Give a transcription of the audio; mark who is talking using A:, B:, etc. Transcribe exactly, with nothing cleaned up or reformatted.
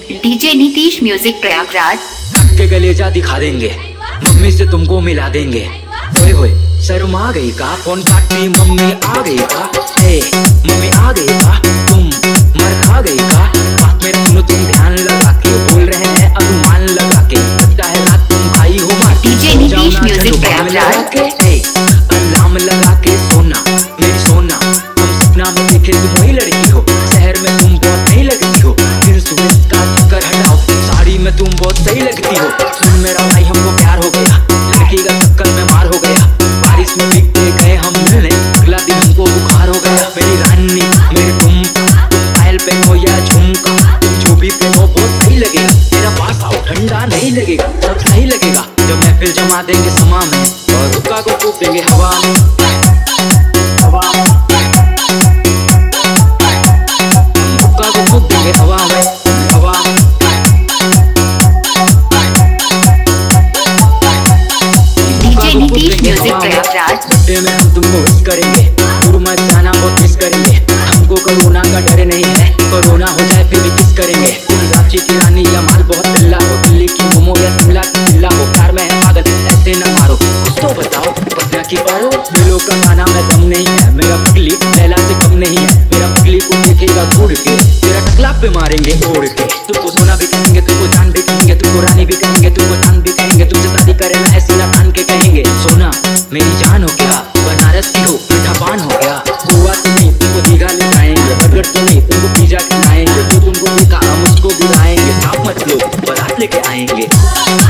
A: DJ Nitish music Prayagraj.
B: के गलेजा दिखा देंगे, मम्मी से तुमको मिला देंगे। ओए होए शर्मा गई का, फोन काटी मम्मी आ गई का। ए मम्मी आ गई का, तुम मर खा गई का। बात में सुनो तुम ध्यान लगा के, बोल रहे हैं अनुमान लगा के। लगता है रात तुम भाई हो मार।
A: DJ Nitish music Prayagraj.
B: Alarm लगा के सोना मेरी सोना, हम सपना में देखे तुम वही लड़की हो। शहर में तुम बहुत नहीं लगती हो, फिर सूरज का चक्कर हटाओ, साड़ी में तुम बहुत सही लगती हो। सुन मेरा भाई हमको प्यार हो गया, लड़की का चक्कर में मार हो गया। बारिश में भीगते गए हम मिलने, अगला दिन हमको बुखार हो गया। मेरी रानी मेरे तुम तुम पायल पहनो या झुमका, तुम जो भी पहनो बहुत सही लगेगा। मेरा पास आओ ठंडा नहीं लगेगा, सब सही लगेगा। जब महफिल जमा देंगे समा में, और हुक्का को फूंक देंगे हवा में, हवा में। हुक्का को फूंक देंगे हवा में, हवा में।
A: DJ Nitish music Prayagraj.
B: Birthday में हम तुमको विश करेंगे, दूर मत जाना बहुत मिस करेंगे। हमको कोरोना का डर नहीं है, कोरोना हो जाए फिर भी किस करेंगे। तुम रांची की रानी या माल बहुत चिल्ला हो, दिल्ली की मोमो या शिमला की चिल्ला हो। प्यार में है पागल ऐसे न मारो, कुछ तो बताओ पटना की पारो। दिलों का खाना में दम नहीं है, मेरा पगली लैला से कम नहीं है। मेरा पगली को देखेगा घूर के, तेरा टकला पे मारेंगे ओढ़ के। तुमको सोना भी कहेंगे, तुमको चांद भी कहेंगे, तुमको रानी भी कहेंगे, तुमको चांद भी कहेंगे। तुमसे शादी करे ना ऐसी ना कान के कहेंगे। सोना मेरी जान हो क्या, बनारस की हो मीठा पान हो गया। गोवा तो नहीं तुमको दीघा ले जाएंगे, बर्गर तो नहीं तुमको पिज्जा खिलाएंगे। जो तुमको दिखा हम उसको दिलाएंगे। आप मत लो बारात लेके आएंगे।